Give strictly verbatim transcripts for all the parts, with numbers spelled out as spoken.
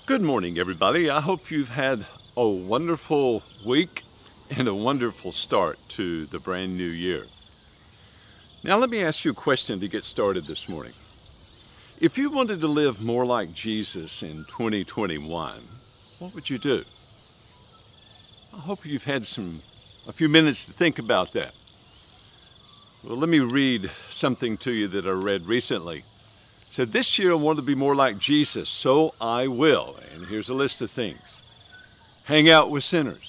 Good morning, everybody. I hope you've had a wonderful week and a wonderful start to the brand new year. Now, let me ask you a question to get started this morning. If you wanted to live more like Jesus in twenty twenty-one, what would you do? I hope you've had some a few minutes to think about that. Well, let me read something to you that I read recently. It said, this year I want to be more like Jesus, so I will. And here's a list of things. Hang out with sinners.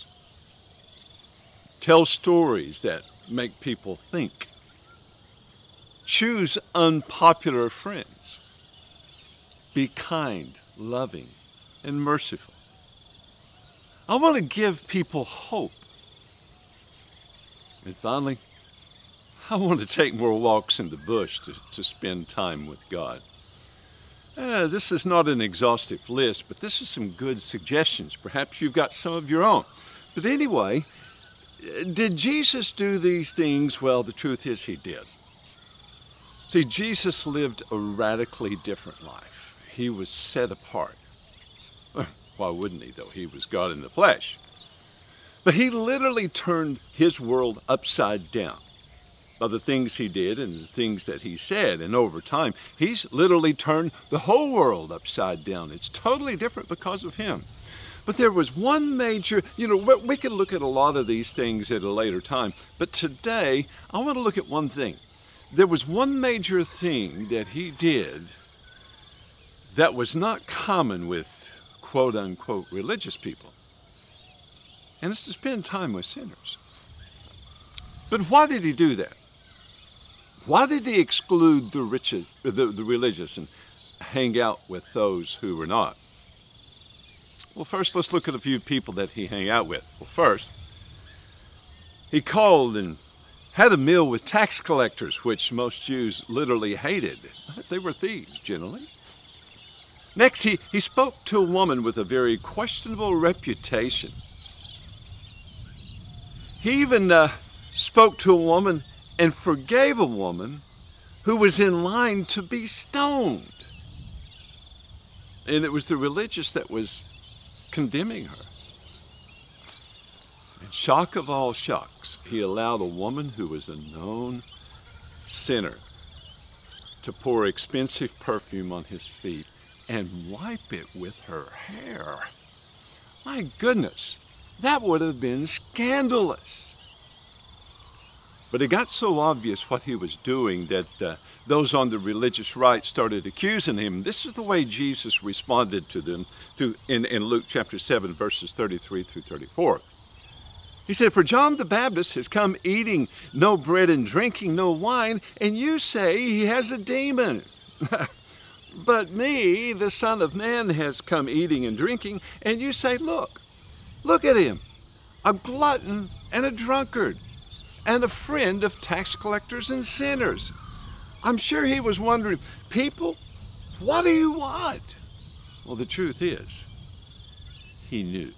Tell stories that make people think. Choose unpopular friends. Be kind, loving, and merciful. I want to give people hope. And finally, I want to take more walks in the bush to, to spend time with God. Uh, this is not an exhaustive list, but this is some good suggestions. Perhaps you've got some of your own. But anyway, did Jesus do these things? Well, the truth is he did. See, Jesus lived a radically different life. He was set apart. Why wouldn't he, though? He was God in the flesh. But he literally turned his world upside down by the things he did and the things that he said. And over time, he's literally turned the whole world upside down. It's totally different because of him. But there was one major, you know, we can look at a lot of these things at a later time. But today, I want to look at one thing. There was one major thing that he did that was not common with quote unquote religious people. And it's to spend time with sinners. But why did he do that? Why did he exclude the, rich, the, the religious and hang out with those who were not? Well, first, let's look at a few people that he hung out with. Well, first, he called and had a meal with tax collectors, which most Jews literally hated. They were thieves, generally. Next, he, he spoke to a woman with a very questionable reputation. He even uh, spoke to a woman and forgave a woman who was in line to be stoned. And it was the religious that was condemning her. And shock of all shocks, he allowed a woman who was a known sinner to pour expensive perfume on his feet and wipe it with her hair. My goodness, that would have been scandalous. But it got so obvious what he was doing that uh, those on the religious right started accusing him. This is the way Jesus responded to them to, in, in Luke chapter seven, verses thirty-three through thirty-four. He said, for John the Baptist has come eating no bread and drinking no wine, and you say he has a demon. But me, the Son of Man, has come eating and drinking, and you say, look, look at him, a glutton and a drunkard, and a friend of tax collectors and sinners. I'm sure he was wondering, people, what do you want? Well, the truth is, he knew.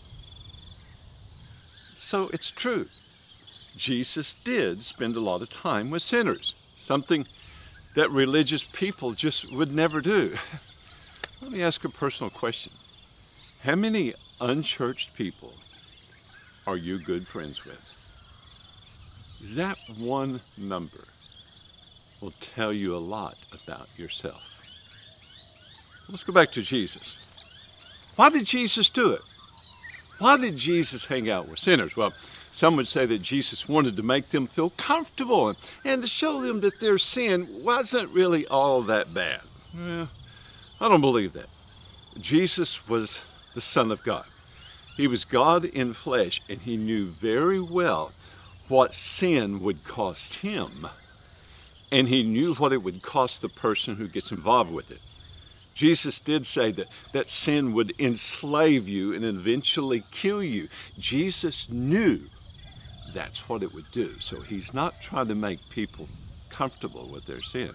So it's true. Jesus did spend a lot of time with sinners, something that religious people just would never do. Let me ask a personal question. How many unchurched people are you good friends with? That one number will tell you a lot about yourself. Let's go back to Jesus. Why did Jesus do it? Why did Jesus hang out with sinners? Well, some would say that Jesus wanted to make them feel comfortable and, and to show them that their sin wasn't really all that bad. Well, I don't believe that. Jesus was the Son of God. He was God in flesh, and he knew very well what sin would cost him, and he knew what it would cost the person who gets involved with it. Jesus did say that, that sin would enslave you and eventually kill you. Jesus knew that's what it would do. So he's not trying to make people comfortable with their sin.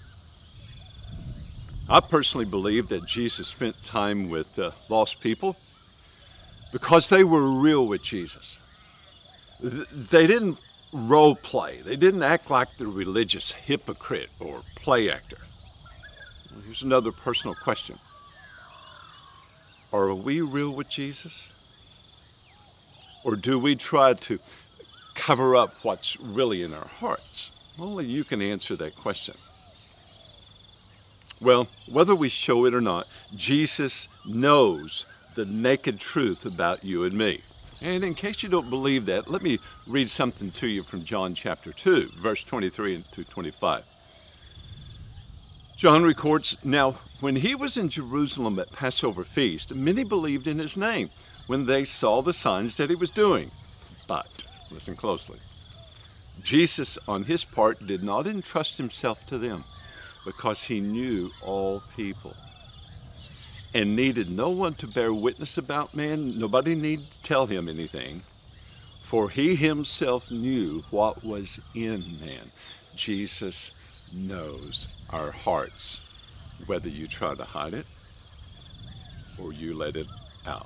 I personally believe that Jesus spent time with uh, lost people because they were real with Jesus. They didn't role play. They didn't act like the religious hypocrite or play actor. Well, here's another personal question. Are we real with Jesus? Or do we try to cover up what's really in our hearts? Only you can answer that question. Well, whether we show it or not, Jesus knows the naked truth about you and me. And in case you don't believe that, let me read something to you from John chapter two, verse twenty-three through twenty-five. John records, "Now, when he was in Jerusalem at Passover feast, many believed in his name when they saw the signs that he was doing. But," listen closely, "Jesus on his part did not entrust himself to them, because he knew all people and needed no one to bear witness about man. Nobody needed to tell him anything, for he himself knew what was in man." Jesus knows our hearts, whether you try to hide it or you let it out.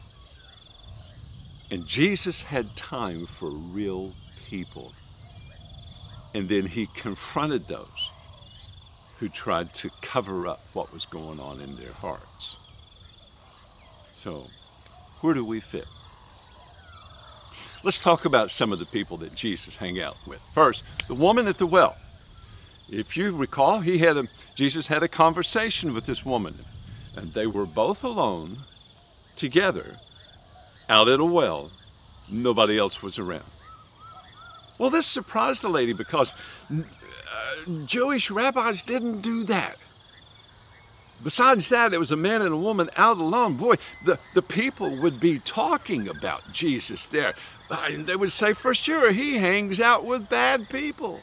And Jesus had time for real people. And then he confronted those who tried to cover up what was going on in their hearts. So, where do we fit? Let's talk about some of the people that Jesus hung out with. First, the woman at the well. If you recall, he had a, Jesus had a conversation with this woman, and they were both alone, together, out at a well. Nobody else was around. Well, this surprised the lady because uh, Jewish rabbis didn't do that. Besides that, it was a man and a woman out alone. Boy, the, the people would be talking about Jesus there. Uh, they would say, for sure, he hangs out with bad people.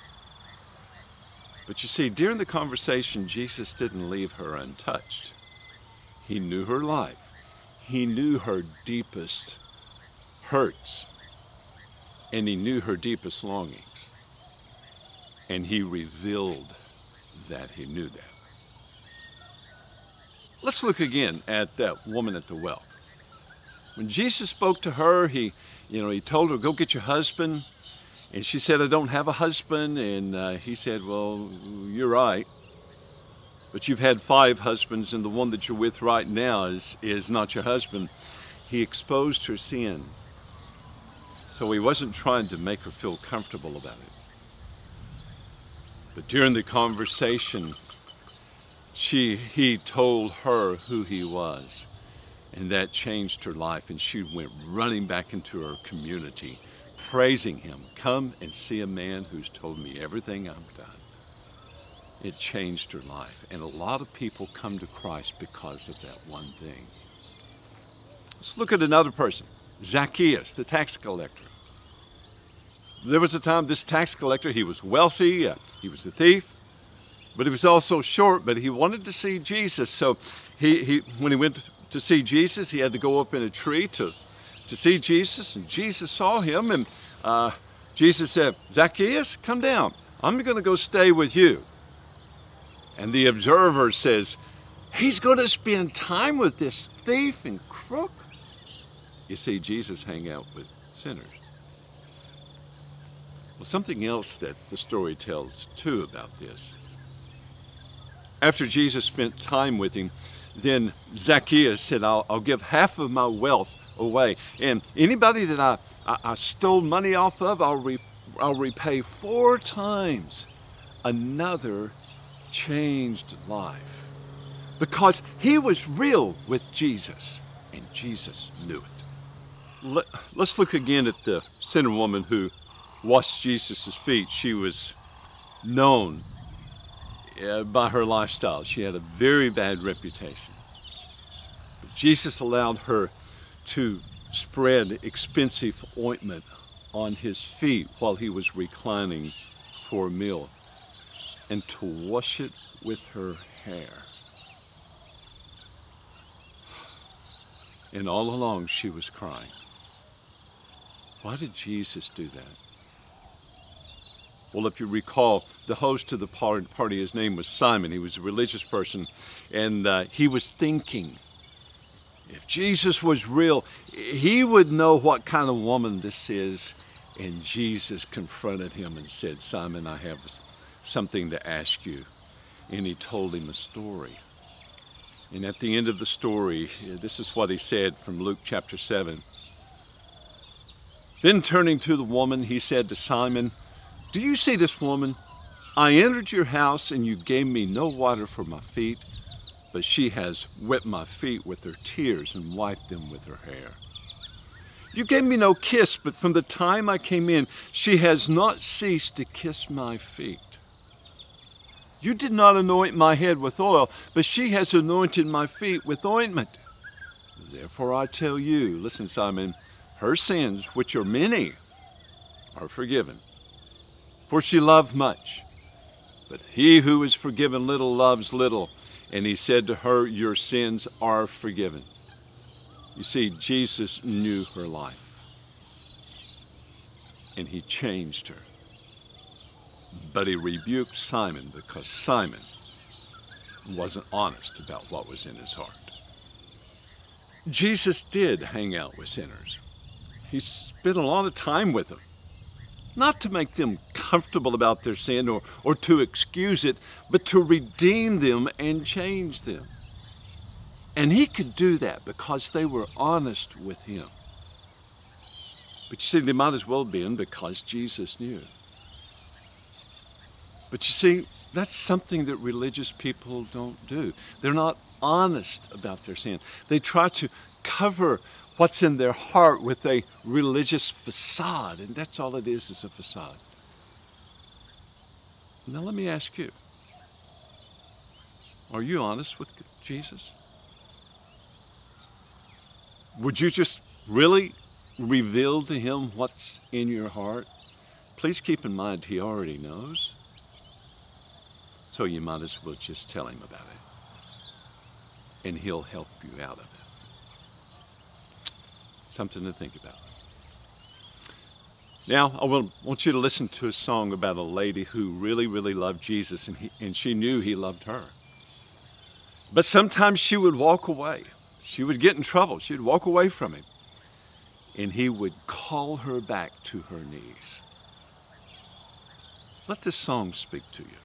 But you see, during the conversation, Jesus didn't leave her untouched. He knew her life. He knew her deepest hurts. And he knew her deepest longings. And he revealed that he knew that. Let's look again at that woman at the well. When Jesus spoke to her, he, you know, he told her, go get your husband. And she said, I don't have a husband. And uh, he said, well, you're right. But you've had five husbands, and the one that you're with right now is, is not your husband. He exposed her sin. So he wasn't trying to make her feel comfortable about it. But during the conversation, she, he told her who he was. And that changed her life. And she went running back into her community, praising him. Come and see a man who's told me everything I've done. It changed her life. And a lot of people come to Christ because of that one thing. Let's look at another person. Zacchaeus, the tax collector. There was a time this tax collector, he was wealthy, uh, he was a thief, but he was also short, but he wanted to see Jesus. So he, he when he went to see Jesus, he had to go up in a tree to, to see Jesus, and Jesus saw him, and uh, Jesus said, Zacchaeus, come down. I'm going to go stay with you. And the observer says, he's going to spend time with this thief and crook. You see, Jesus hang out with sinners. Well, something else that the story tells, too, about this. After Jesus spent time with him, then Zacchaeus said, I'll, I'll give half of my wealth away. And anybody that I, I, I stole money off of, I'll, re, I'll repay four times. Another changed life. Because he was real with Jesus, and Jesus knew it. Let, let's look again at the sinner woman who washed Jesus' feet. She was known uh, by her lifestyle. She had a very bad reputation. But Jesus allowed her to spread expensive ointment on his feet while he was reclining for a meal, and to wash it with her hair. And all along she was crying. Why did Jesus do that? Well, if you recall, the host of the party, his name was Simon. He was a religious person, and uh, he was thinking, if Jesus was real, he would know what kind of woman this is. And Jesus confronted him and said, Simon, I have something to ask you. And he told him a story. And at the end of the story, this is what he said from Luke chapter seven. Then turning to the woman, he said to Simon, "Do you see this woman? I entered your house and you gave me no water for my feet, but she has wet my feet with her tears and wiped them with her hair. You gave me no kiss, but from the time I came in, she has not ceased to kiss my feet. You did not anoint my head with oil, but she has anointed my feet with ointment. Therefore I tell you," listen, Simon, "her sins, which are many, are forgiven. For she loved much. But he who is forgiven little loves little." And he said to her, "Your sins are forgiven." You see, Jesus knew her life. And he changed her. But he rebuked Simon because Simon wasn't honest about what was in his heart. Jesus did hang out with sinners. He spent a lot of time with them. Not to make them comfortable about their sin or, or to excuse it, but to redeem them and change them. And he could do that because they were honest with him. But you see, they might as well have been because Jesus knew. But you see, that's something that religious people don't do. They're not honest about their sin. They try to cover what's in their heart with a religious facade, and that's all it is, is a facade. Now let me ask you, are you honest with Jesus? Would you just really reveal to him what's in your heart? Please keep in mind he already knows. So you might as well just tell him about it. And he'll help you out of it. Something to think about. Now, I will, want you to listen to a song about a lady who really, really loved Jesus, and, he, and she knew he loved her. But sometimes she would walk away. She would get in trouble. She'd walk away from him. And he would call her back to her knees. Let this song speak to you.